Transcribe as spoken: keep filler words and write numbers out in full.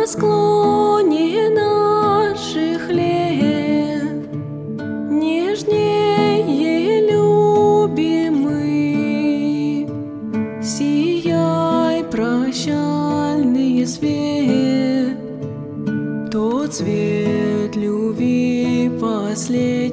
склоне наших лет, нежнее любимый, сияй, прощальный свет, тот цвет любви последний.